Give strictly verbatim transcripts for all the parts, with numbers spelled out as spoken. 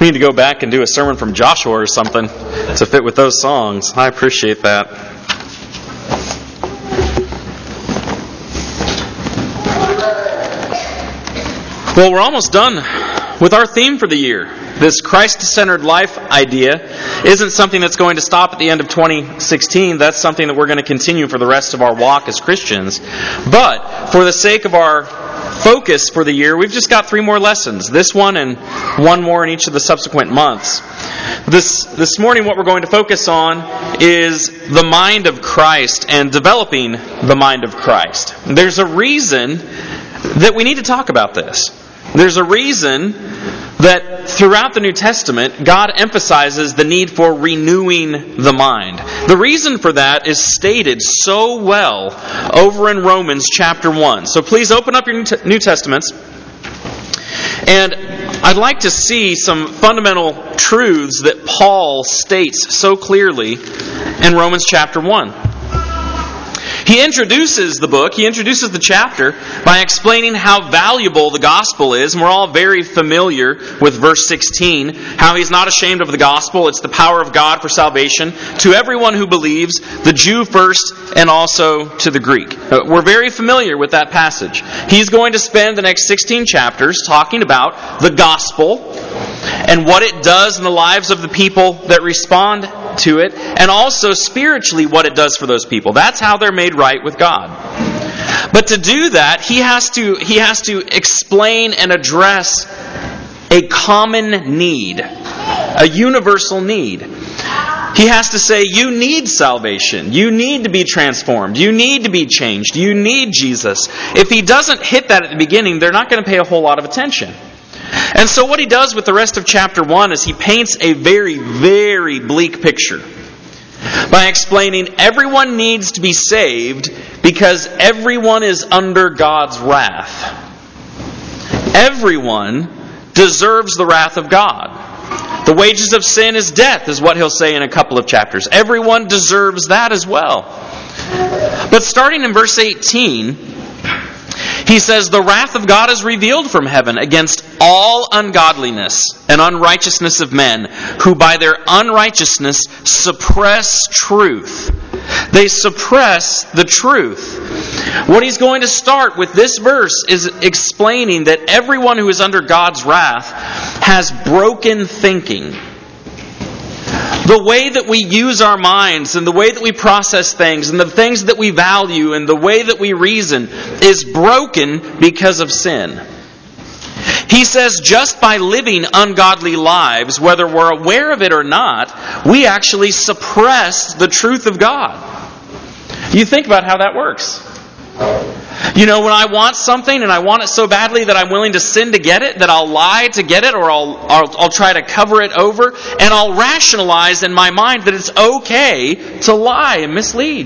We need to go back and do a sermon from Joshua or something to fit with those songs. I appreciate that. Well, we're almost done with our theme for the year. This Christ-centered life idea isn't something that's going to stop at the end of twenty sixteen. That's something that we're going to continue for the rest of our walk as Christians. But for the sake of our focus for the year, we've just got three more lessons. This one and one more in each of the subsequent months. This this morning what we're going to focus on is the mind of Christ and developing the mind of Christ. There's a reason that we need to talk about this. There's a reason that throughout the New Testament, God emphasizes the need for renewing the mind. The reason for that is stated so well over in Romans chapter one. So please open up your New Testaments. And I'd like to see some fundamental truths that Paul states so clearly in Romans chapter one. He introduces the book, he introduces the chapter by explaining how valuable the gospel is. And we're all very familiar with verse sixteen, how he's not ashamed of the gospel. It's the power of God for salvation to everyone who believes, the Jew first and also to the Greek. We're very familiar with that passage. He's going to spend the next sixteen chapters talking about the gospel and what it does in the lives of the people that respond to it, and also spiritually what it does for those people. That's how they're made right with God. But to do that, he has to he has to explain and address a common need, a universal need. He has to say, you need salvation. You need to be transformed. You need to be changed. You need Jesus. If he doesn't hit that at the beginning, they're not going to pay a whole lot of attention. And so what he does with the rest of chapter one is he paints a very, very bleak picture by explaining everyone needs to be saved because everyone is under God's wrath. Everyone deserves the wrath of God. The wages of sin is death, is what he'll say in a couple of chapters. Everyone deserves that as well. But starting in verse eighteen, he says, the wrath of God is revealed from heaven against all ungodliness and unrighteousness of men, who by their unrighteousness suppress truth. They suppress the truth. What he's going to start with this verse is explaining that everyone who is under God's wrath has broken thinking. The way that we use our minds and the way that we process things and the things that we value and the way that we reason is broken because of sin. He says just by living ungodly lives, whether we're aware of it or not, we actually suppress the truth of God. You think about how that works. You know, when I want something and I want it so badly that I'm willing to sin to get it, that I'll lie to get it, or I'll, I'll, I'll try to cover it over, and I'll rationalize in my mind that it's okay to lie and mislead.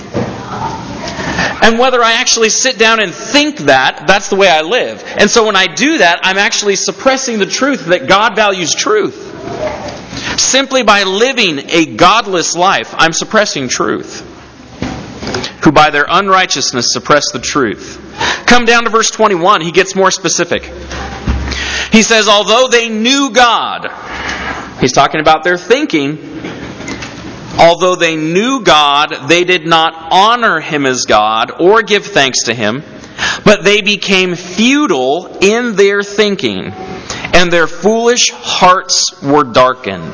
And whether I actually sit down and think that, that's the way I live. And so when I do that, I'm actually suppressing the truth that God values truth. Simply by living a godless life, I'm suppressing truth. Who by their unrighteousness suppress the truth. Come down to verse twenty-one, he gets more specific. He says, although they knew God, he's talking about their thinking, although they knew God, they did not honor Him as God or give thanks to Him, but they became futile in their thinking, and their foolish hearts were darkened.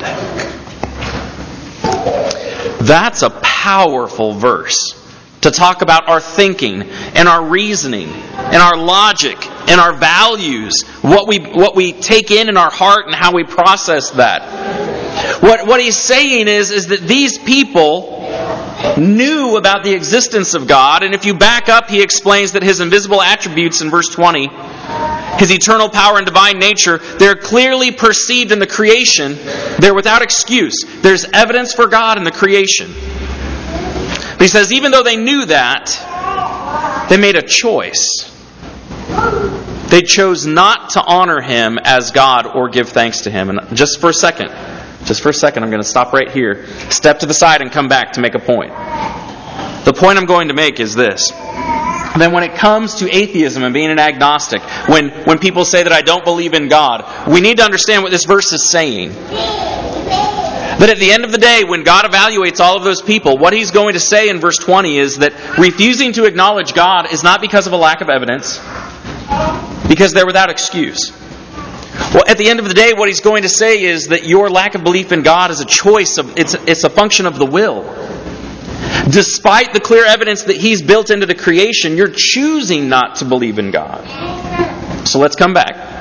That's a powerful verse. To talk about our thinking and our reasoning and our logic and our values, what we what we take in in our heart and how we process that. What what he's saying is, is that these people knew about the existence of God, and if you back up, he explains that His invisible attributes in verse twenty, His eternal power and divine nature, they're clearly perceived in the creation. They're without excuse. There's evidence for God in the creation. He says, even though they knew that, they made a choice. They chose not to honor Him as God or give thanks to Him. And just for a second, just for a second, I'm going to stop right here, step to the side and come back to make a point. The point I'm going to make is this. then when it comes to atheism and being an agnostic, when, when people say that I don't believe in God, we need to understand what this verse is saying. That at the end of the day, when God evaluates all of those people, what He's going to say in verse twenty is that refusing to acknowledge God is not because of a lack of evidence, because they're without excuse. Well, at the end of the day, what He's going to say is that your lack of belief in God is a choice of, it's, it's a function of the will. Despite the clear evidence that He's built into the creation, you're choosing not to believe in God. So let's come back.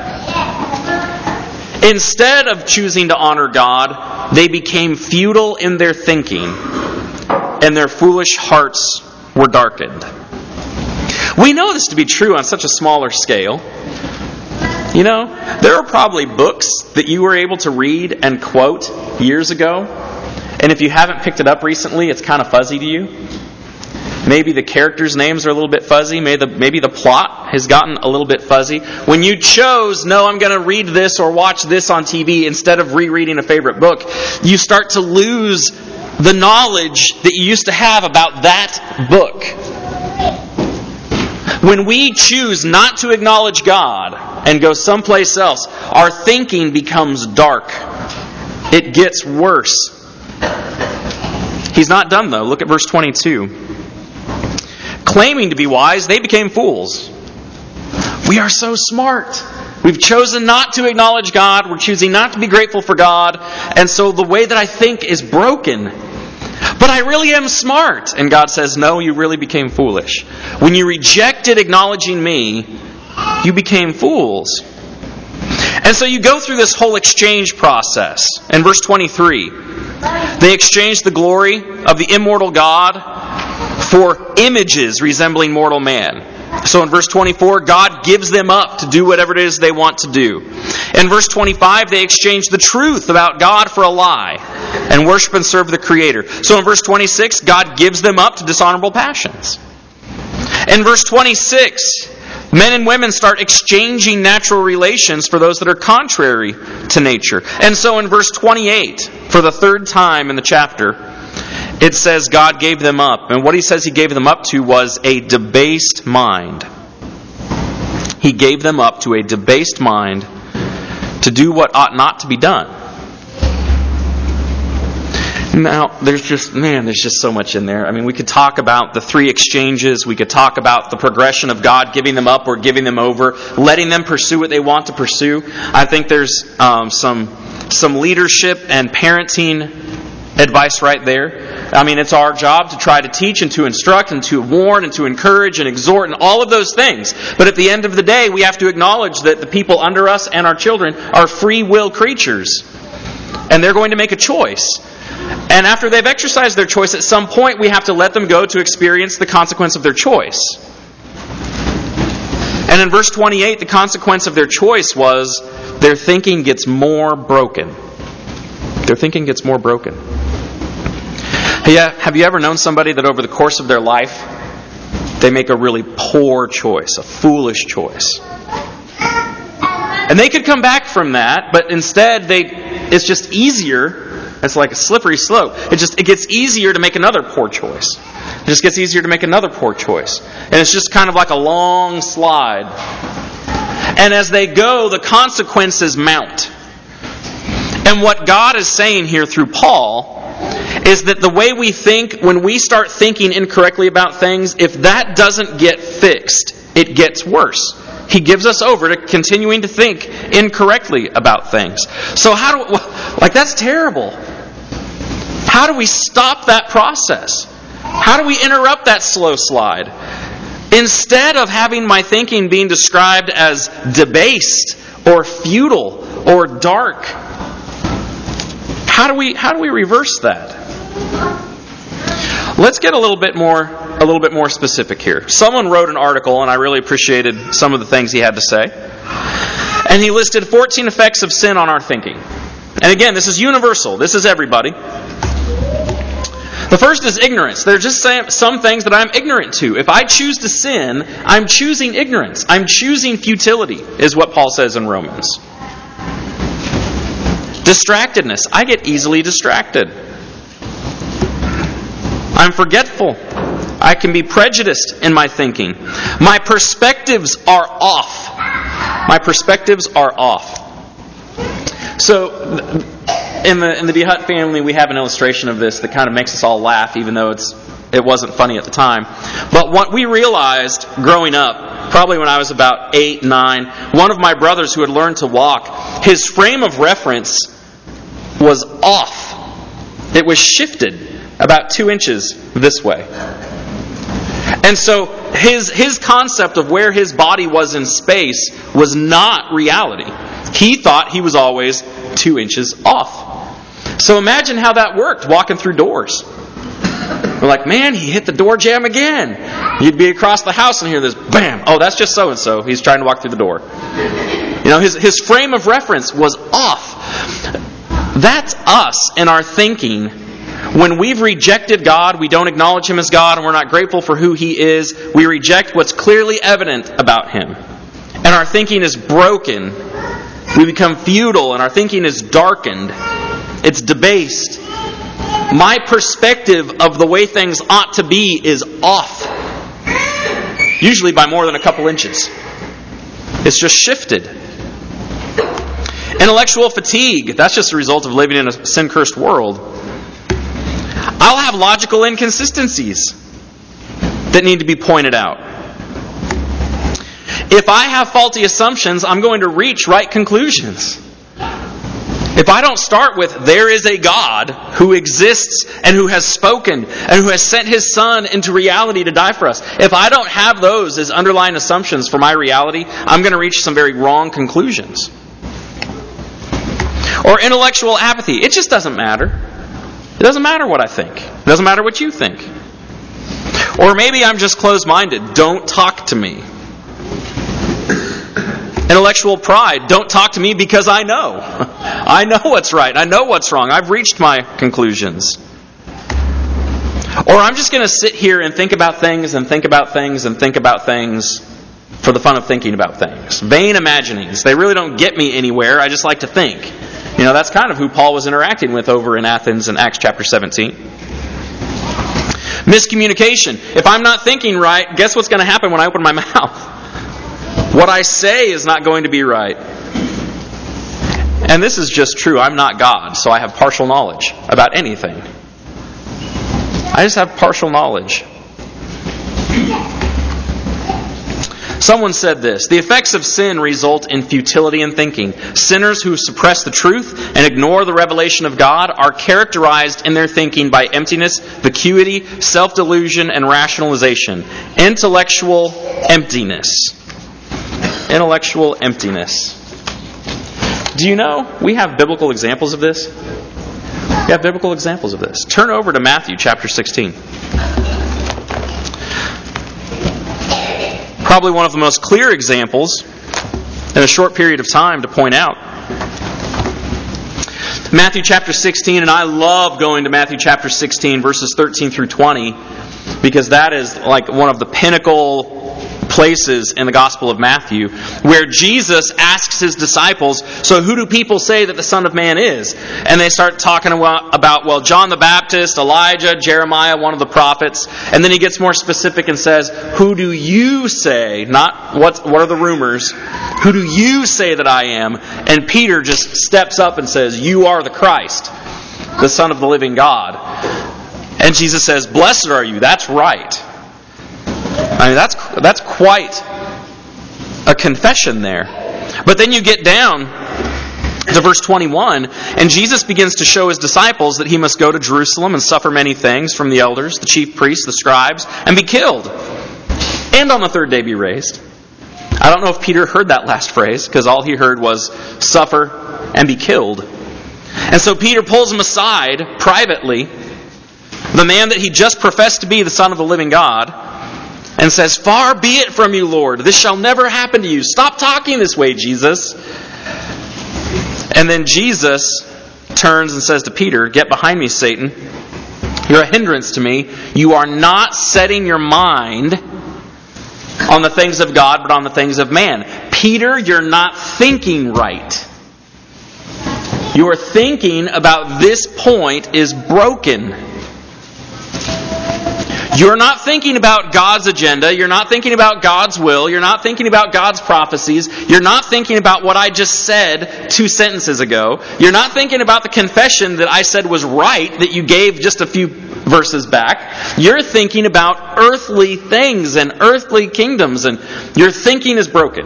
Instead of choosing to honor God, they became futile in their thinking, and their foolish hearts were darkened. We know this to be true on such a smaller scale. You know, there are probably books that you were able to read and quote years ago, and if you haven't picked it up recently, it's kind of fuzzy to you. Maybe the characters' names are a little bit fuzzy. Maybe the, maybe the plot has gotten a little bit fuzzy. When you chose, no, I'm going to read this or watch this on T V instead of rereading a favorite book, you start to lose the knowledge that you used to have about that book. When we choose not to acknowledge God and go someplace else, our thinking becomes dark. It gets worse. He's not done though. Look at verse twenty-two. Claiming to be wise, they became fools. We are so smart. We've chosen not to acknowledge God. We're choosing not to be grateful for God. And so the way that I think is broken. But I really am smart. And God says, no, you really became foolish. When you rejected acknowledging me, you became fools. And so you go through this whole exchange process. In verse twenty-three, they exchanged the glory of the immortal God for images resembling mortal man. So in verse twenty-four, God gives them up to do whatever it is they want to do. In verse twenty-five, they exchange the truth about God for a lie and worship and serve the Creator. So in verse twenty-six, God gives them up to dishonorable passions. In verse twenty-six, men and women start exchanging natural relations for those that are contrary to nature. And so in verse twenty-eight, for the third time in the chapter, it says God gave them up. And what He says He gave them up to was a debased mind. He gave them up to a debased mind to do what ought not to be done. Now, there's just, man, there's just so much in there. I mean, we could talk about the three exchanges. We could talk about the progression of God giving them up or giving them over, letting them pursue what they want to pursue. I think there's um, some some leadership and parenting advice right there. I mean, it's our job to try to teach and to instruct and to warn and to encourage and exhort and all of those things. But at the end of the day, we have to acknowledge that the people under us and our children are free will creatures. And they're going to make a choice. And after they've exercised their choice, at some point we have to let them go to experience the consequence of their choice. And in verse twenty-eight, the consequence of their choice was their thinking gets more broken. Their thinking gets more broken. Yeah, have you ever known somebody that over the course of their life, they make a really poor choice, a foolish choice? And they could come back from that, but instead they it's just easier. It's like a slippery slope. It just it gets easier to make another poor choice. It just gets easier to make another poor choice. And it's just kind of like a long slide. And as they go, the consequences mount. And what God is saying here through Paul is that the way we think, when we start thinking incorrectly about things, if that doesn't get fixed, it gets worse. He gives us over to continuing to think incorrectly about things. So how do, like that's terrible. How do we stop that process? How do we interrupt that slow slide? Instead of having my thinking being described as debased or futile or dark, how do we how do we reverse that? Let's get a little bit more a little bit more specific here. Someone wrote an article, and I really appreciated some of the things he had to say. And he listed fourteen effects of sin on our thinking. And again, this is universal. This is everybody. The first is ignorance. There are just some things that I'm ignorant to. If I choose to sin, I'm choosing ignorance. I'm choosing futility, is what Paul says in Romans. Distractedness. I get easily distracted. I'm forgetful. I I can be prejudiced in my thinking. My perspectives are off. My perspectives are off. So, in the in the DeHutt family, we have an illustration of this that kind of makes us all laugh, even though it's it wasn't funny at the time. But what we realized growing up, probably when I was about eight, nine, one of my brothers who had learned to walk, his frame of reference was off. It was shifted about two inches this way. And so his his concept of where his body was in space was not reality. He thought he was always two inches off. So imagine how that worked walking through doors. We're like, man, he hit the door jamb again. You'd be across the house and hear this, bam. Oh, that's just so-and-so. He's trying to walk through the door. You know, his, his frame of reference was off. That's us in our thinking. When we've rejected God, we don't acknowledge Him as God, and we're not grateful for who He is. We reject what's clearly evident about Him. And our thinking is broken. We become futile, and our thinking is darkened. It's debased. My perspective of the way things ought to be is off. Usually by more than a couple inches. It's just shifted. Intellectual fatigue. That's just a result of living in a sin-cursed world. I'll have logical inconsistencies that need to be pointed out. If I have faulty assumptions, I'm going to reach right conclusions. If I don't start with, there is a God who exists and who has spoken and who has sent His Son into reality to die for us. If I don't have those as underlying assumptions for my reality, I'm going to reach some very wrong conclusions. Or intellectual apathy. It just doesn't matter. It doesn't matter what I think. It doesn't matter what you think. Or maybe I'm just closed-minded. Don't talk to me. Intellectual pride. Don't talk to me because I know. I know what's right. I know what's wrong. I've reached my conclusions. Or I'm just going to sit here and think about things and think about things and think about things for the fun of thinking about things. Vain imaginings. They really don't get me anywhere. I just like to think. You know, that's kind of who Paul was interacting with over in Athens in Acts chapter seventeen. Miscommunication. If I'm not thinking right, guess what's going to happen when I open my mouth? What I say is not going to be right. And this is just true. I'm not God, so I have partial knowledge about anything. I just have partial knowledge. Someone said this: the effects of sin result in futility in thinking. Sinners who suppress the truth and ignore the revelation of God are characterized in their thinking by emptiness, vacuity, self-delusion, and rationalization. Intellectual emptiness. Intellectual emptiness. Do you know we have biblical examples of this? We have biblical examples of this. Turn over to Matthew chapter sixteen. Probably one of the most clear examples in a short period of time to point out. Matthew chapter sixteen, and I love going to Matthew chapter sixteen, verses thirteen through twenty, because that is like one of the pinnacle places in the Gospel of Matthew where Jesus asks His disciples, so who do people say that the Son of Man is? And they start talking about, well, John the Baptist, Elijah, Jeremiah, one of the prophets. And then He gets more specific and says, who do you say, not what, what are the rumors, who do you say that I am? And Peter just steps up and says, you are the Christ, the Son of the living God. And Jesus says, blessed are you. That's right. I mean, that's that's quite a confession there. But then you get down to verse twenty-one, and Jesus begins to show His disciples that He must go to Jerusalem and suffer many things from the elders, the chief priests, the scribes, and be killed. And on the third day be raised. I don't know if Peter heard that last phrase, because all he heard was suffer and be killed. And so Peter pulls him aside privately, the man that he just professed to be the Son of the living God, and says, far be it from you, Lord. This shall never happen to you. Stop talking this way, Jesus. And then Jesus turns and says to Peter, get behind me, Satan. You're a hindrance to me. You are not setting your mind on the things of God, but on the things of man. Peter, you're not thinking right. Your thinking about this point is broken. You're not thinking about God's agenda. You're not thinking about God's will. You're not thinking about God's prophecies. You're not thinking about what I just said two sentences ago. You're not thinking about the confession that I said was right that you gave just a few verses back. You're thinking about earthly things and earthly kingdoms, and your thinking is broken.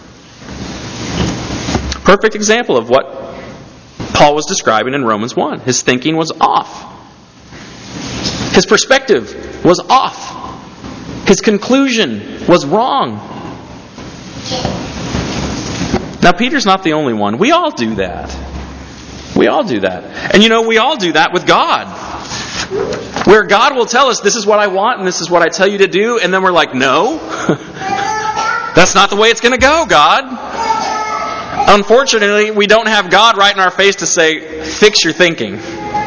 Perfect example of what Paul was describing in Romans one. His thinking was off. His perspective was off. His conclusion was wrong. Now, Peter's not the only one. We all do that. We all do that. And you know, we all do that with God. Where God will tell us, this is what I want and this is what I tell you to do, and then we're like, no. That's not the way it's going to go, God. Unfortunately, we don't have God right in our face to say, fix your thinking.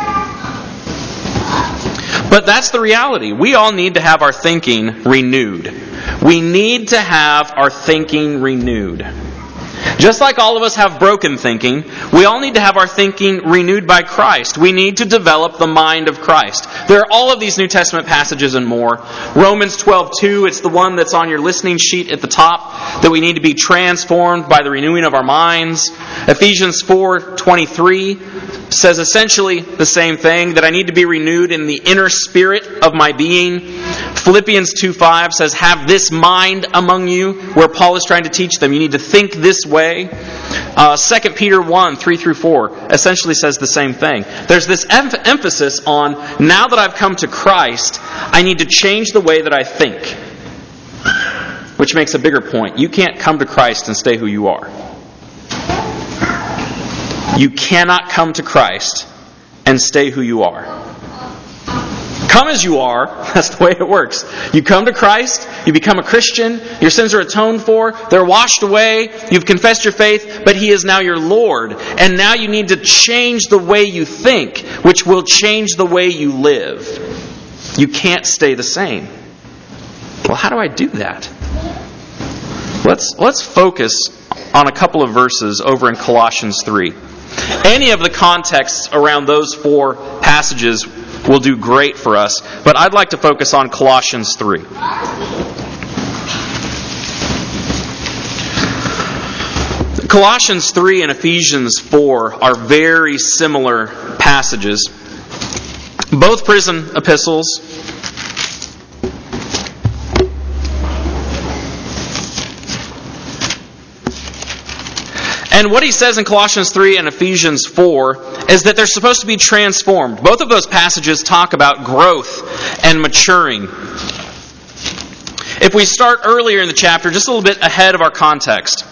But that's the reality. We all need to have our thinking renewed. We need to have our thinking renewed. Just like all of us have broken thinking, we all need to have our thinking renewed by Christ. We need to develop the mind of Christ. There are all of these New Testament passages and more. Romans twelve two, it's the one that's on your listening sheet at the top, that we need to be transformed by the renewing of our minds. Ephesians four twenty-three says essentially the same thing, that I need to be renewed in the inner spirit of my being. Philippians two five says, have this mind among you, where Paul is trying to teach them, you need to think this way. Uh, Second Peter one three through four essentially says the same thing. There's this em- emphasis on, now that I've come to Christ, I need to change the way that I think. Which makes a bigger point. You can't come to Christ and stay who you are. You cannot come to Christ and stay who you are. Come as you are, that's the way it works. You come to Christ, you become a Christian, your sins are atoned for, they're washed away, you've confessed your faith, but He is now your Lord. And now you need to change the way you think, which will change the way you live. You can't stay the same. Well, how do I do that? Let's, let's focus on a couple of verses over in Colossians three. Any of the contexts around those four passages will do great for us, but I'd like to focus on Colossians three. Colossians three and Ephesians four are very similar passages. Both prison epistles. And what he says in Colossians three and Ephesians four is that they're supposed to be transformed. Both of those passages talk about growth and maturing. If we start earlier in the chapter, just a little bit ahead of our context.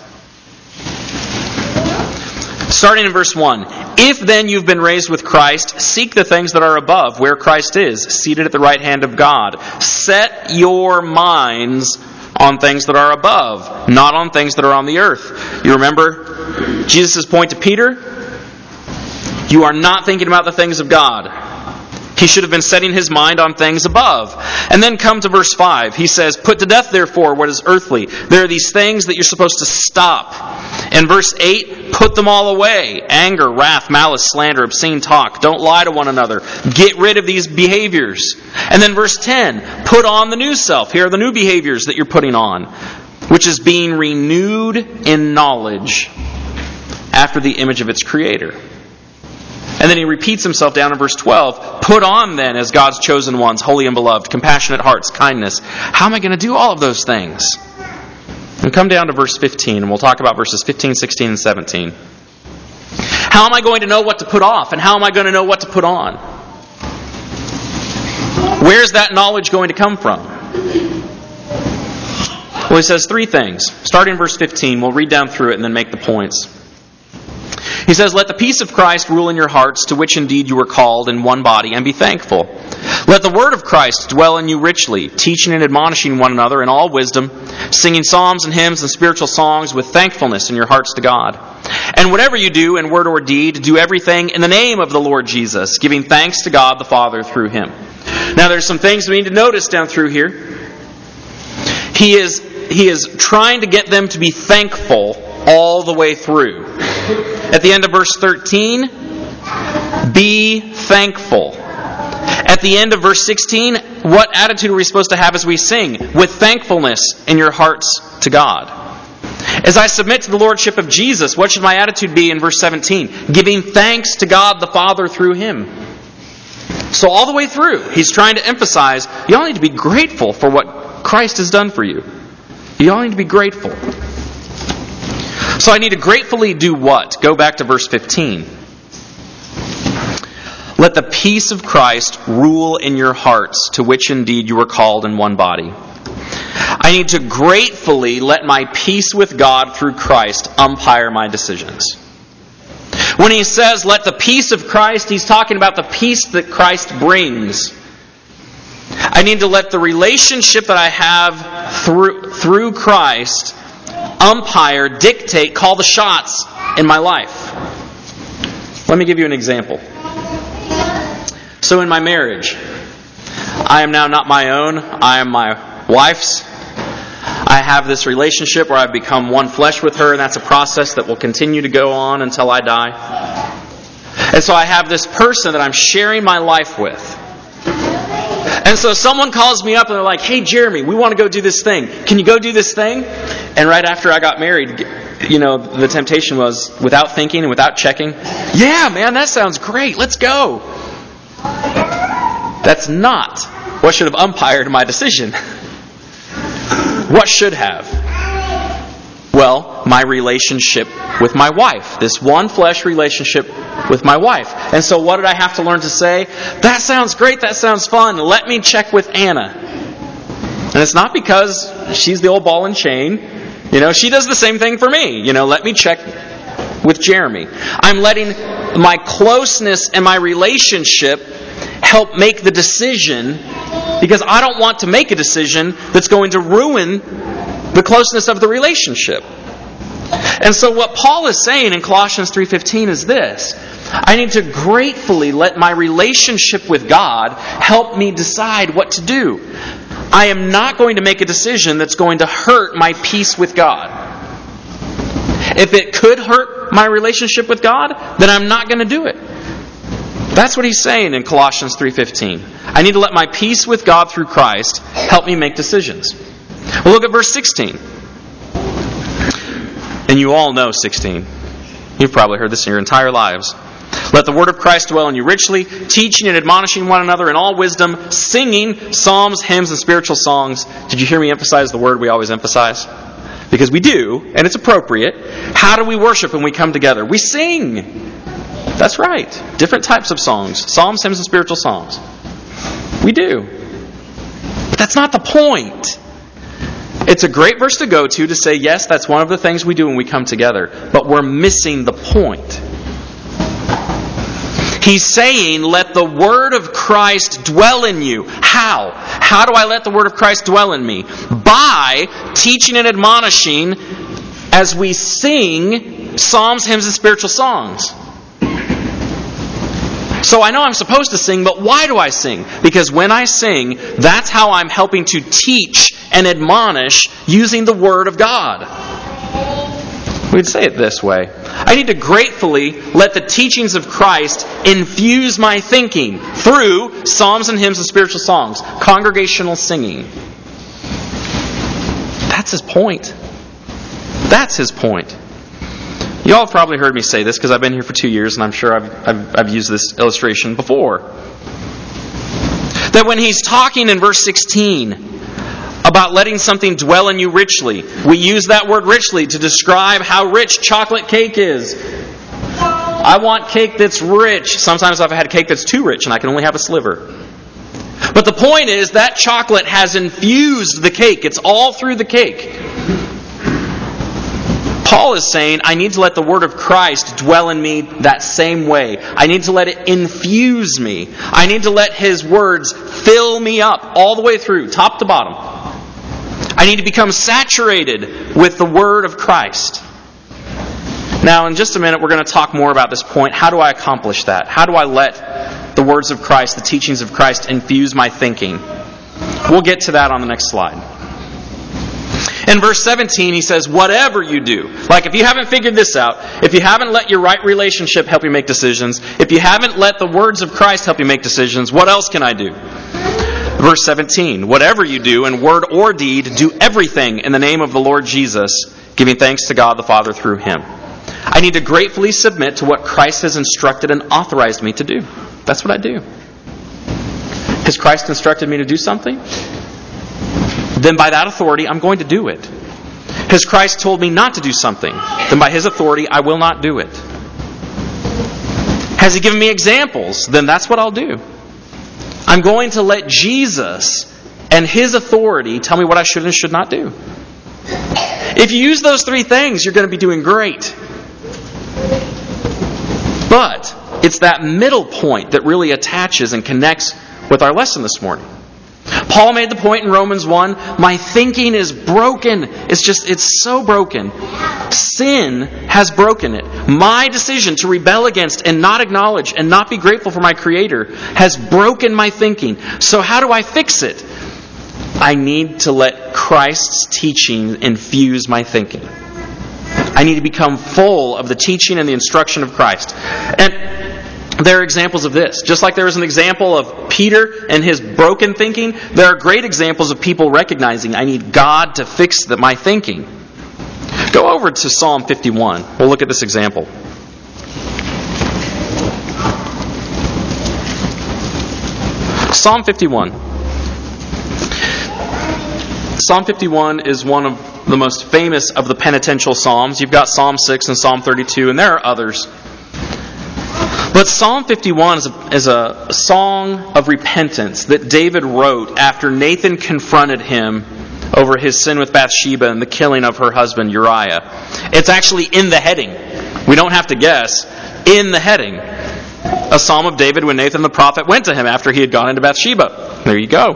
Starting in verse one. If then you've been raised with Christ, seek the things that are above, where Christ is, seated at the right hand of God. Set your minds on things that are above, not on things that are on the earth. You remember Jesus' point to Peter? You are not thinking about the things of God. He should have been setting his mind on things above. And then come to verse five. He says, put to death therefore what is earthly. There are these things that you're supposed to stop. In verse eight, put them all away. Anger, wrath, malice, slander, obscene talk. Don't lie to one another. Get rid of these behaviors. And then verse ten, put on the new self. Here are the new behaviors that you're putting on, which is being renewed in knowledge after the image of its creator. And then he repeats himself down in verse twelve. Put on then as God's chosen ones, holy and beloved, compassionate hearts, kindness. How am I going to do all of those things? And come down to verse fifteen, and we'll talk about verses fifteen, sixteen, and seventeen. How am I going to know what to put off? And how am I going to know what to put on? Where's that knowledge going to come from? Well, he says three things. Starting in verse fifteen, we'll read down through it and then make the points. He says, let the peace of Christ rule in your hearts, to which indeed you were called in one body, and be thankful. Let the word of Christ dwell in you richly, teaching and admonishing one another in all wisdom, singing psalms and hymns and spiritual songs with thankfulness in your hearts to God. And whatever you do in word or deed, do everything in the name of the Lord Jesus, giving thanks to God the Father through Him. Now there's some things we need to notice down through here. He is, he is trying to get them to be thankful all the way through. At the end of verse thirteen, be thankful. At the end of verse sixteen, what attitude are we supposed to have as we sing? With thankfulness in your hearts to God. As I submit to the Lordship of Jesus, what should my attitude be in verse seventeen? Giving thanks to God the Father through Him. So all the way through, he's trying to emphasize, you all need to be grateful for what Christ has done for you. You all need to be grateful. So I need to gratefully do what? Go back to verse fifteen. Let the peace of Christ rule in your hearts, to which indeed you were called in one body. I need to gratefully let my peace with God through Christ umpire my decisions. When he says, let the peace of Christ, he's talking about the peace that Christ brings. I need to let the relationship that I have through, through Christ umpire, dictate, call the shots in my life. Let me give you an example. So in my marriage, I am now not my own, I am my wife's. I have this relationship where I've become one flesh with her, and that's a process that will continue to go on until I die. And so I have this person that I'm sharing my life with. And so someone calls me up and they're like, hey Jeremy, we want to go do this thing. Can you go do this thing? And right after I got married, you know, the temptation was, without thinking and without checking, yeah man, that sounds great, let's go. That's not what should have umpired my decision. What should have? Well, my relationship with my wife. This one flesh relationship with my wife. And so what did I have to learn to say? That sounds great, that sounds fun. Let me check with Anna. And it's not because she's the old ball and chain. You know, she does the same thing for me. You know, let me check with Jeremy. I'm letting my closeness and my relationship help make the decision, because I don't want to make a decision that's going to ruin the closeness of the relationship. And so what Paul is saying in Colossians three fifteen is this: I need to gratefully let my relationship with God help me decide what to do. I am not going to make a decision that's going to hurt my peace with God. If it could hurt my relationship with God, then I'm not going to do it. That's what he's saying in Colossians three fifteen. I need to let my peace with God through Christ help me make decisions. Well, look at verse sixteen. And you all know sixteen. You've probably heard this in your entire lives. Let the word of Christ dwell in you richly, teaching and admonishing one another in all wisdom, singing psalms, hymns, and spiritual songs. Did you hear me emphasize the word we always emphasize? Because we do, and it's appropriate. How do we worship when we come together? We sing. That's right. Different types of songs. Psalms, hymns, and spiritual songs. We do. But that's not the point. It's a great verse to go to to say, yes, that's one of the things we do when we come together. But we're missing the point. He's saying, let the word of Christ dwell in you. How? How do I let the word of Christ dwell in me? By teaching and admonishing as we sing psalms, hymns, and spiritual songs. So I know I'm supposed to sing, but why do I sing? Because when I sing, that's how I'm helping to teach and admonish using the Word of God. We'd say it this way. I need to gratefully let the teachings of Christ infuse my thinking through psalms and hymns and spiritual songs, congregational singing. That's his point. That's his point. You all have probably heard me say this because I've been here for two years and I'm sure I've, I've, I've used this illustration before. That when he's talking in verse sixteen about letting something dwell in you richly, we use that word richly to describe how rich chocolate cake is. I want cake that's rich. Sometimes I've had cake that's too rich and I can only have a sliver. But the point is that chocolate has infused the cake. It's all through the cake. Paul is saying, I need to let the word of Christ dwell in me that same way. I need to let it infuse me. I need to let his words fill me up all the way through, top to bottom. I need to become saturated with the word of Christ. Now, in just a minute, we're going to talk more about this point. How do I accomplish that? How do I let the words of Christ, the teachings of Christ, infuse my thinking? We'll get to that on the next slide. In verse seventeen, he says, whatever you do. Like if you haven't figured this out, if you haven't let your right relationship help you make decisions, if you haven't let the words of Christ help you make decisions, what else can I do? Verse seventeen, whatever you do in word or deed, do everything in the name of the Lord Jesus, giving thanks to God the Father through Him. I need to gratefully submit to what Christ has instructed and authorized me to do. That's what I do. Has Christ instructed me to do something? Then by that authority, I'm going to do it. Has Christ told me not to do something? Then by His authority, I will not do it. Has He given me examples? Then that's what I'll do. I'm going to let Jesus and His authority tell me what I should and should not do. If you use those three things, you're going to be doing great. But it's that middle point that really attaches and connects with our lesson this morning. Paul made the point in Romans one, my thinking is broken. It's just, it's so broken. Sin has broken it. My decision to rebel against and not acknowledge and not be grateful for my Creator has broken my thinking. So how do I fix it? I need to let Christ's teaching infuse my thinking. I need to become full of the teaching and the instruction of Christ. And there are examples of this. Just like there is an example of Peter and his broken thinking, there are great examples of people recognizing, I need God to fix the, my thinking. Go over to Psalm fifty-one. We'll look at this example. Psalm fifty-one. Psalm fifty-one is one of the most famous of the penitential psalms. You've got Psalm six and Psalm thirty-two, and there are others. But Psalm fifty-one is a, is a song of repentance that David wrote after Nathan confronted him over his sin with Bathsheba and the killing of her husband Uriah. It's actually in the heading. We don't have to guess. In the heading. A psalm of David when Nathan the prophet went to him after he had gone into Bathsheba. There you go.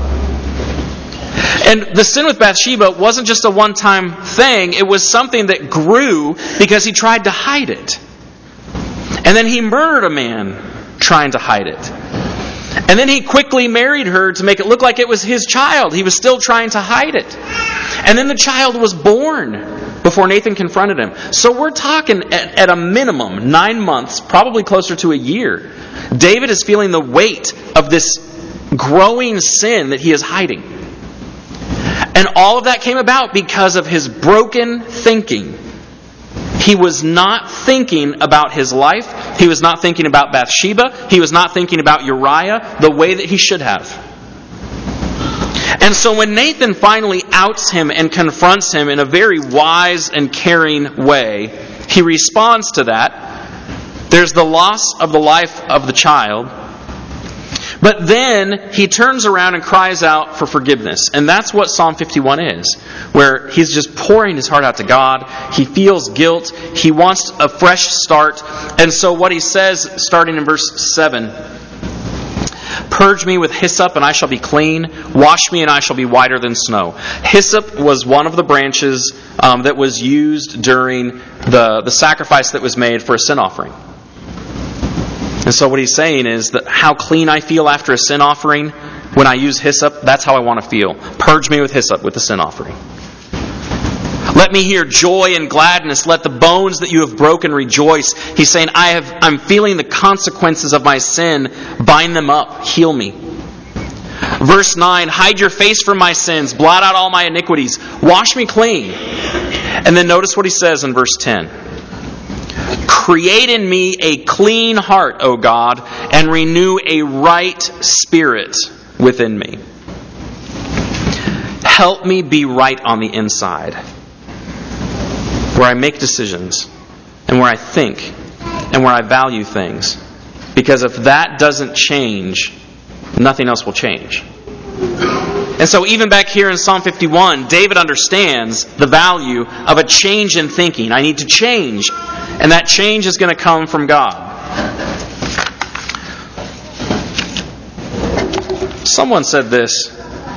And the sin with Bathsheba wasn't just a one-time thing. It was something that grew because he tried to hide it. And then he murdered a man trying to hide it. And then he quickly married her to make it look like it was his child. He was still trying to hide it. And then the child was born before Nathan confronted him. So we're talking at, at a minimum nine months, probably closer to a year. David is feeling the weight of this growing sin that he is hiding. And all of that came about because of his broken thinking. He was not thinking about his life. He was not thinking about Bathsheba. He was not thinking about Uriah the way that he should have. And so when Nathan finally outs him and confronts him in a very wise and caring way, he responds to that. There's the loss of the life of the child. But then he turns around and cries out for forgiveness. And that's what Psalm fifty-one is, where he's just pouring his heart out to God. He feels guilt. He wants a fresh start. And so what he says, starting in verse seven, purge me with hyssop and I shall be clean. Wash me and I shall be whiter than snow. Hyssop was one of the branches um, that was used during the, the sacrifice that was made for a sin offering. And so what he's saying is that how clean I feel after a sin offering, when I use hyssop, that's how I want to feel. Purge me with hyssop with the sin offering. Let me hear joy and gladness. Let the bones that you have broken rejoice. He's saying, I have, I'm feeling the consequences of my sin. Bind them up. Heal me. Verse nine, hide your face from my sins. Blot out all my iniquities. Wash me clean. And then notice what he says in verse ten. Create in me a clean heart, O God, and renew a right spirit within me. Help me be right on the inside, where I make decisions, and where I think, and where I value things. Because if that doesn't change, nothing else will change. And so even back here in Psalm fifty-one, David understands the value of a change in thinking. I need to change. And that change is going to come from God. Someone said this.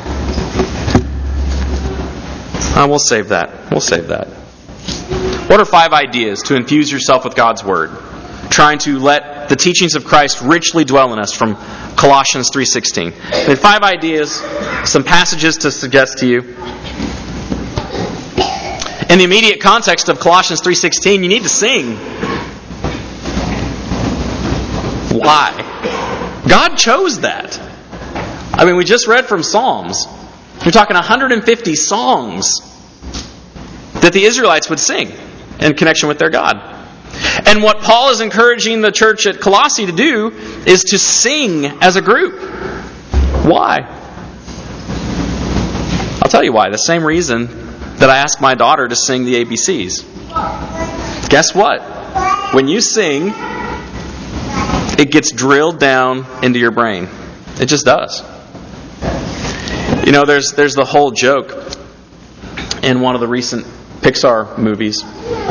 Uh, we'll save that. We'll save that. What are five ideas to infuse yourself with God's Word? Trying to let the teachings of Christ richly dwell in us from Colossians three sixteen. And five ideas, some passages to suggest to you. In the immediate context of Colossians three sixteen, you need to sing. Why? God chose that. I mean, we just read from Psalms. You're talking one hundred fifty songs that the Israelites would sing in connection with their God. And what Paul is encouraging the church at Colossae to do is to sing as a group. Why? I'll tell you why. The same reason that I asked my daughter to sing the A B Cs. Guess what? When you sing, it gets drilled down into your brain. It just does. You know, there's there's the whole joke in one of the recent Pixar movies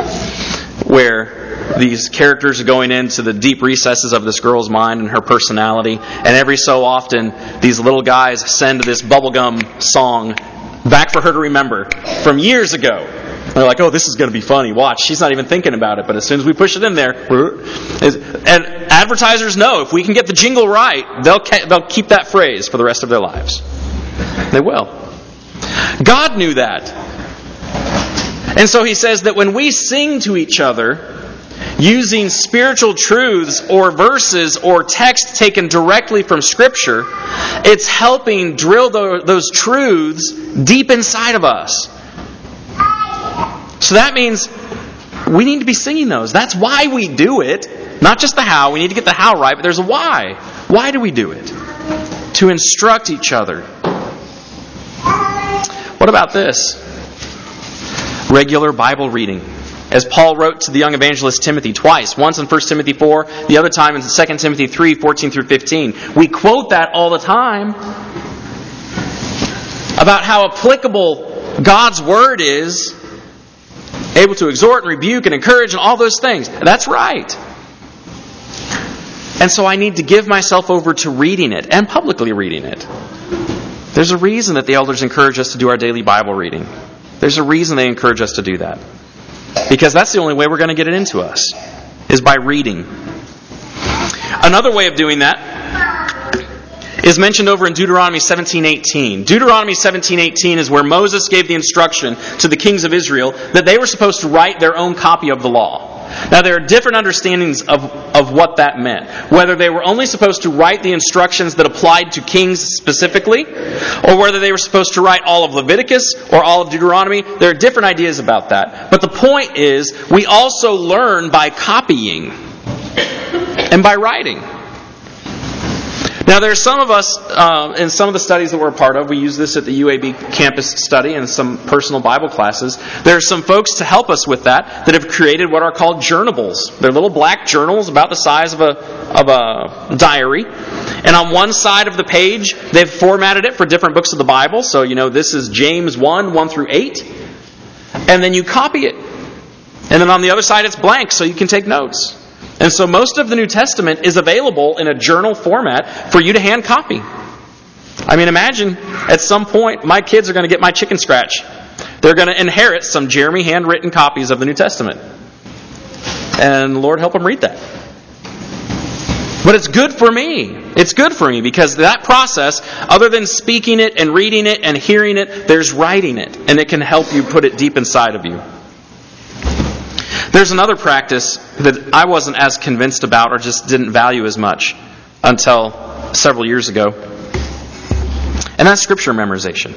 where these characters are going into the deep recesses of this girl's mind and her personality, and every so often these little guys send this bubblegum song back for her to remember from years ago. They're like, oh, this is going to be funny. Watch. She's not even thinking about it. But as soon as we push it in there, and advertisers know if we can get the jingle right, they'll they'll keep that phrase for the rest of their lives. They will. God knew that. And so he says that when we sing to each other using spiritual truths or verses or text taken directly from Scripture, it's helping drill those truths deep inside of us. So that means we need to be singing those. That's why we do it. Not just the how. We need to get the how right, but there's a why. Why do we do it? To instruct each other. What about this? Regular Bible reading. As Paul wrote to the young evangelist Timothy twice. Once in First Timothy four, the other time in Second Timothy three, fourteen through fifteen. We quote that all the time about how applicable God's Word is, able to exhort and rebuke and encourage and all those things. That's right. And so I need to give myself over to reading it and publicly reading it. There's a reason that the elders encourage us to do our daily Bible reading. There's a reason they encourage us to do that. Because that's the only way we're going to get it into us, is by reading. Another way of doing that is mentioned over in Deuteronomy seventeen eighteen. Deuteronomy seventeen eighteen is where Moses gave the instruction to the kings of Israel that they were supposed to write their own copy of the law. Now, there are different understandings of, of what that meant. Whether they were only supposed to write the instructions that applied to kings specifically, or whether they were supposed to write all of Leviticus or all of Deuteronomy. There are different ideas about that. But the point is, we also learn by copying and by writing. Now, there are some of us, uh, in some of the studies that we're a part of, we use this at the U A B campus study and some personal Bible classes. There are some folks to help us with that that have created what are called journables. They're little black journals about the size of a of a diary. And on one side of the page, they've formatted it for different books of the Bible. So, you know, this is James one, one through eight. And then you copy it. And then on the other side, it's blank, so you can take notes. And so most of the New Testament is available in a journal format for you to hand copy. I mean, imagine at some point my kids are going to get my chicken scratch. They're going to inherit some Jeremy handwritten copies of the New Testament. And Lord help them read that. But it's good for me. It's good for me because that process, other than speaking it and reading it and hearing it, there's writing it. And it can help you put it deep inside of you. There's another practice that I wasn't as convinced about or just didn't value as much until several years ago. And that's scripture memorization.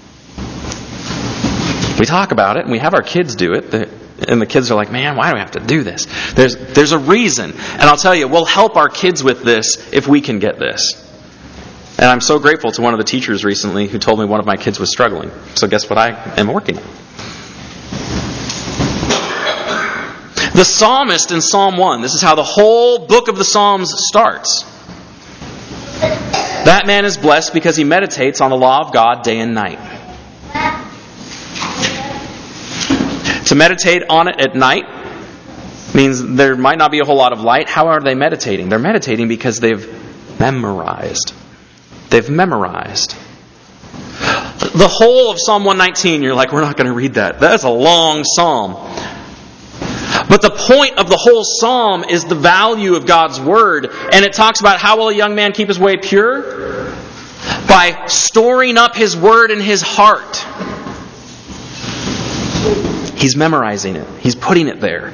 We talk about it and we have our kids do it. And the kids are like, man, why do we have to do this? There's, there's a reason. And I'll tell you, we'll help our kids with this if we can get this. And I'm so grateful to one of the teachers recently who told me one of my kids was struggling. So guess what I am working on? The psalmist in Psalm one, this is how the whole book of the Psalms starts. That man is blessed because he meditates on the law of God day and night. To meditate on it at night means there might not be a whole lot of light. How are they meditating? They're meditating because they've memorized. They've memorized. The whole of Psalm one nineteen, you're like, we're not going to read that. That's a long psalm. But the point of the whole psalm is the value of God's Word. And it talks about how will a young man keep his way pure? By storing up His Word in his heart. He's memorizing it. He's putting it there.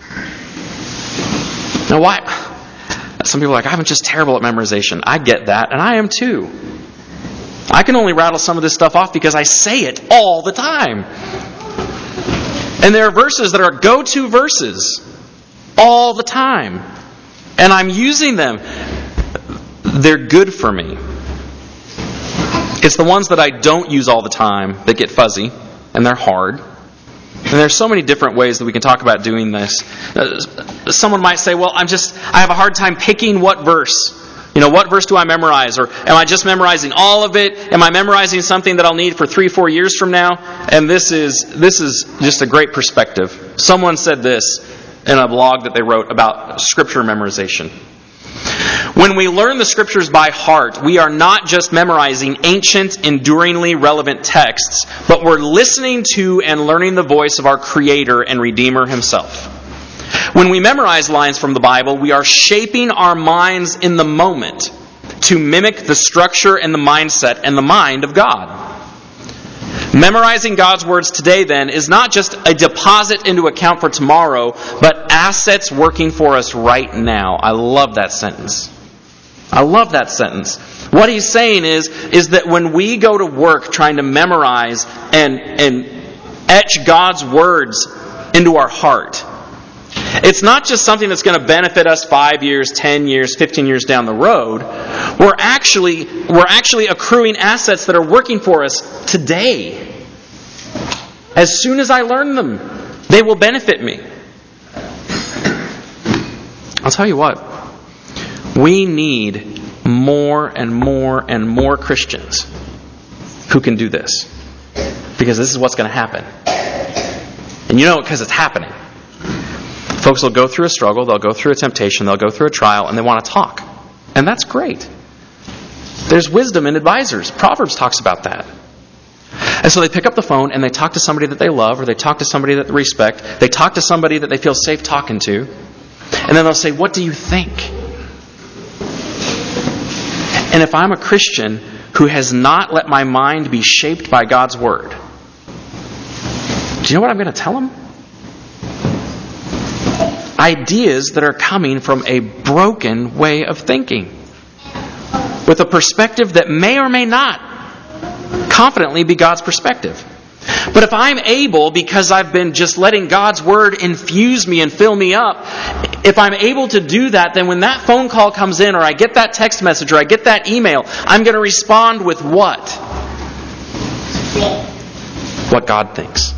Now why? Some people are like, I'm just terrible at memorization. I get that, and I am too. I can only rattle some of this stuff off because I say it all the time. And there are verses that are go-to verses all the time. And I'm using them. They're good for me. It's the ones that I don't use all the time that get fuzzy, and they're hard. And there's so many different ways that we can talk about doing this. Uh, someone might say, well, I'm just, I have a hard time picking what verse. You know, what verse do I memorize? Or am I just memorizing all of it? Am I memorizing something that I'll need for three, four years from now? And this is this is just a great perspective. Someone said this in a blog that they wrote about scripture memorization. When we learn the scriptures by heart, we are not just memorizing ancient, enduringly relevant texts, but we're listening to and learning the voice of our Creator and Redeemer Himself. When we memorize lines from the Bible, we are shaping our minds in the moment to mimic the structure and the mindset and the mind of God. Memorizing God's words today, then, is not just a deposit into account for tomorrow, but assets working for us right now. I love that sentence. I love that sentence. What he's saying is, is that when we go to work trying to memorize and, and etch God's words into our heart, it's not just something that's going to benefit us five years, ten years, fifteen years down the road. We're actually, we're actually accruing assets that are working for us today. As soon as I learn them, they will benefit me. I'll tell you what. We need more and more and more Christians who can do this. Because this is what's going to happen. And you know it because it's happening. Folks will go through a struggle, they'll go through a temptation, they'll go through a trial, and they want to talk. And that's great. There's wisdom in advisors. Proverbs talks about that. And so they pick up the phone and they talk to somebody that they love, or they talk to somebody that they respect. They talk to somebody that they feel safe talking to. And then they'll say, what do you think? And if I'm a Christian who has not let my mind be shaped by God's Word, do you know what I'm going to tell them? Ideas that are coming from a broken way of thinking, with a perspective that may or may not confidently be God's perspective. But if I'm able, because I've been just letting God's Word infuse me and fill me up, if I'm able to do that, then when that phone call comes in, or I get that text message, or I get that email, I'm going to respond with what? What God thinks.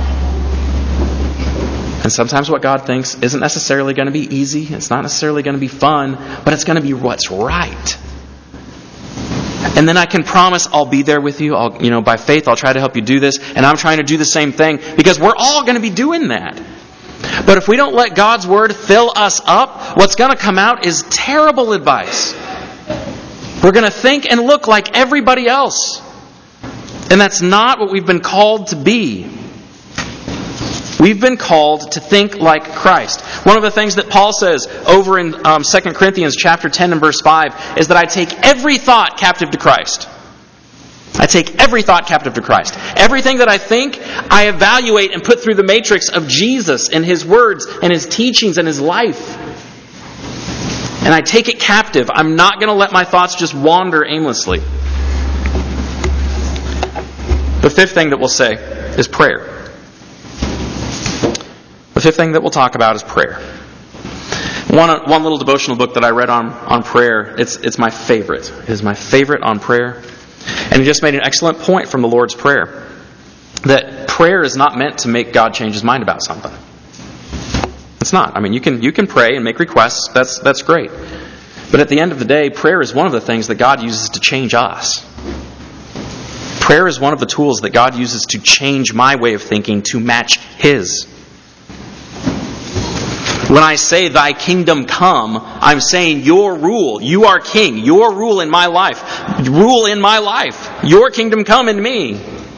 And sometimes what God thinks isn't necessarily going to be easy. It's not necessarily going to be fun. But it's going to be what's right. And then I can promise I'll be there with you. I'll, you know, by faith, I'll try to help you do this. And I'm trying to do the same thing. Because we're all going to be doing that. But if we don't let God's Word fill us up, what's going to come out is terrible advice. We're going to think and look like everybody else. And that's not what we've been called to be. We've been called to think like Christ. One of the things that Paul says over in um, Second Corinthians chapter ten and verse five is that I take every thought captive to Christ. I take every thought captive to Christ. Everything that I think, I evaluate and put through the matrix of Jesus and His words and His teachings and His life. And I take it captive. I'm not going to let my thoughts just wander aimlessly. The fifth thing that we'll say is prayer. The fifth thing that we'll talk about is prayer. One one little devotional book that I read on, on prayer, it's it's my favorite. It is my favorite on prayer. And it just made an excellent point from the Lord's Prayer. That prayer is not meant to make God change His mind about something. It's not. I mean, you can you can pray and make requests. That's that's great. But at the end of the day, prayer is one of the things that God uses to change us. Prayer is one of the tools that God uses to change my way of thinking to match His. When I say, thy kingdom come, I'm saying your rule. You are king. Your rule in my life. Rule in my life. Your kingdom come in me.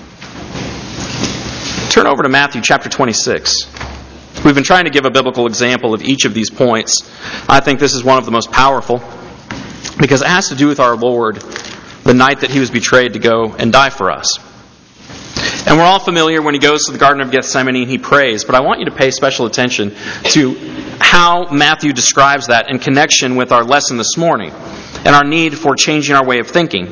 Turn over to Matthew chapter twenty-six. We've been trying to give a biblical example of each of these points. I think this is one of the most powerful because it has to do with our Lord, the night that He was betrayed to go and die for us. And we're all familiar when he goes to the Garden of Gethsemane and he prays, but I want you to pay special attention to how Matthew describes that in connection with our lesson this morning and our need for changing our way of thinking.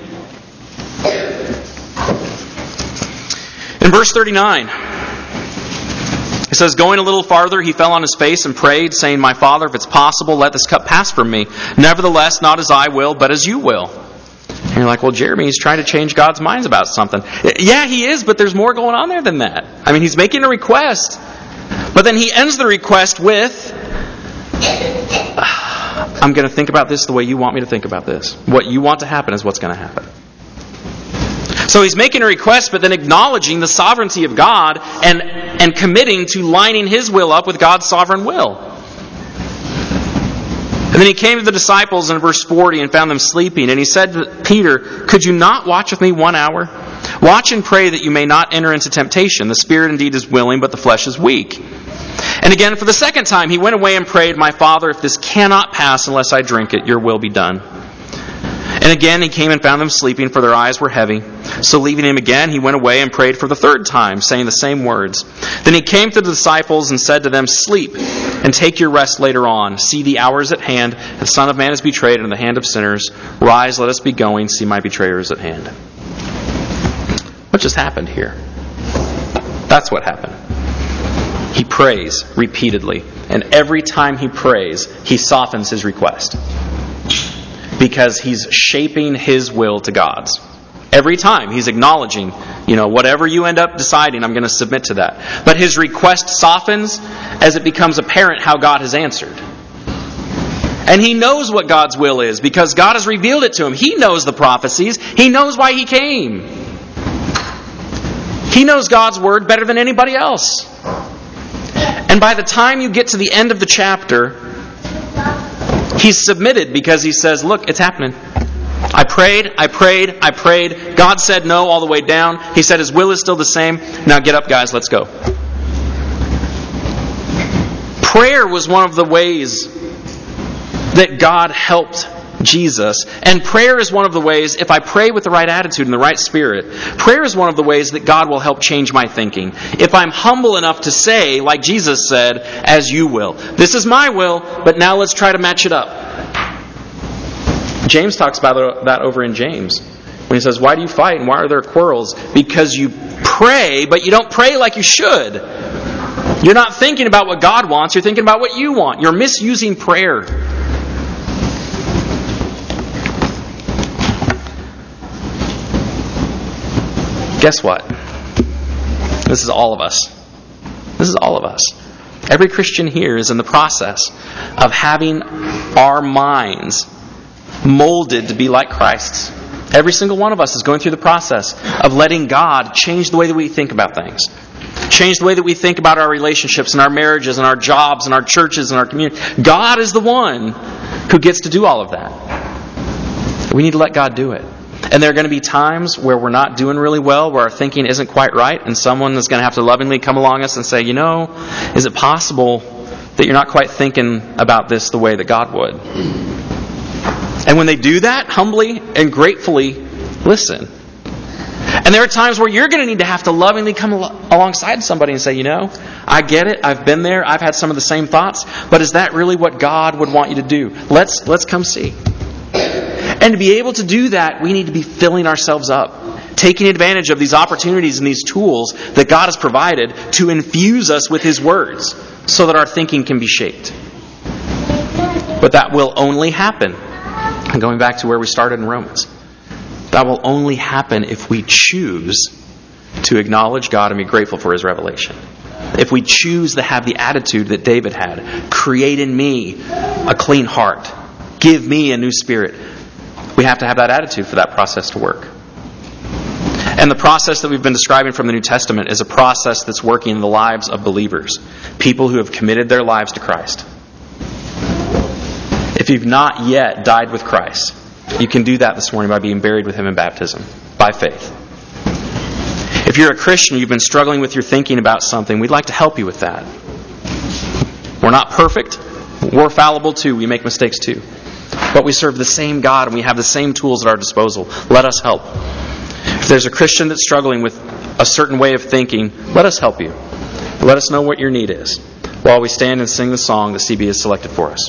In verse thirty-nine, it says, going a little farther, he fell on his face and prayed, saying, my Father, if it's possible, let this cup pass from me. Nevertheless, not as I will, but as you will. And you're like, well, Jeremy, he's trying to change God's minds about something. Yeah, he is, but there's more going on there than that. I mean, he's making a request, but then he ends the request with, I'm going to think about this the way you want me to think about this. What you want to happen is what's going to happen. So he's making a request, but then acknowledging the sovereignty of God and, and committing to lining his will up with God's sovereign will. And then he came to the disciples in verse forty and found them sleeping. And he said to Peter, could you not watch with me one hour? Watch and pray that you may not enter into temptation. The spirit indeed is willing, but the flesh is weak. And again, for the second time, he went away and prayed, my Father, if this cannot pass unless I drink it, your will be done. And again he came and found them sleeping, for their eyes were heavy. So leaving him again, he went away and prayed for the third time, saying the same words. Then he came to the disciples and said to them, sleep and take your rest later on. See, the hour is at hand. The Son of Man is betrayed into the hand of sinners. Rise, let us be going. See, my betrayer is at hand. What just happened here? That's what happened. He prays repeatedly. And every time he prays, he softens his request. Because he's shaping his will to God's. Every time he's acknowledging, you know, whatever you end up deciding, I'm going to submit to that. But his request softens as it becomes apparent how God has answered. And he knows what God's will is because God has revealed it to him. He knows the prophecies. He knows why he came. He knows God's word better than anybody else. And by the time you get to the end of the chapter, he's submitted because he says, look, it's happening. I prayed, I prayed, I prayed. God said no all the way down. He said his will is still the same. Now get up, guys, let's go. Prayer was one of the ways that God helped Jesus. And prayer is one of the ways, if I pray with the right attitude and the right spirit, prayer is one of the ways that God will help change my thinking. If I'm humble enough to say, like Jesus said, as you will. This is my will, but now let's try to match it up. James talks about that over in James. When he says, why do you fight and why are there quarrels? Because you pray, but you don't pray like you should. You're not thinking about what God wants, you're thinking about what you want. You're misusing prayer. Guess what? This is all of us. This is all of us. Every Christian here is in the process of having our minds molded to be like Christ's. Every single one of us is going through the process of letting God change the way that we think about things. Change the way that we think about our relationships and our marriages and our jobs and our churches and our community. God is the one who gets to do all of that. We need to let God do it. And there are going to be times where we're not doing really well, where our thinking isn't quite right, and someone is going to have to lovingly come along us and say, you know, is it possible that you're not quite thinking about this the way that God would? And when they do that, humbly and gratefully listen. And there are times where you're going to need to have to lovingly come al- alongside somebody and say, you know, I get it, I've been there, I've had some of the same thoughts, but is that really what God would want you to do? Let's let's come see. And to be able to do that, we need to be filling ourselves up, taking advantage of these opportunities and these tools that God has provided to infuse us with His words so that our thinking can be shaped. But that will only happen, and going back to where we started in Romans, that will only happen if we choose to acknowledge God and be grateful for His revelation. If we choose to have the attitude that David had, create in me a clean heart, give me a new spirit. We have to have that attitude for that process to work. And the process that we've been describing from the New Testament is a process that's working in the lives of believers, people who have committed their lives to Christ. If you've not yet died with Christ, you can do that this morning by being buried with Him in baptism, by faith. If you're a Christian, you've been struggling with your thinking about something, we'd like to help you with that. We're not perfect. We're fallible too. We make mistakes too. But we serve the same God and we have the same tools at our disposal. Let us help. If there's a Christian that's struggling with a certain way of thinking, let us help you. Let us know what your need is while we stand and sing the song that C B has selected for us.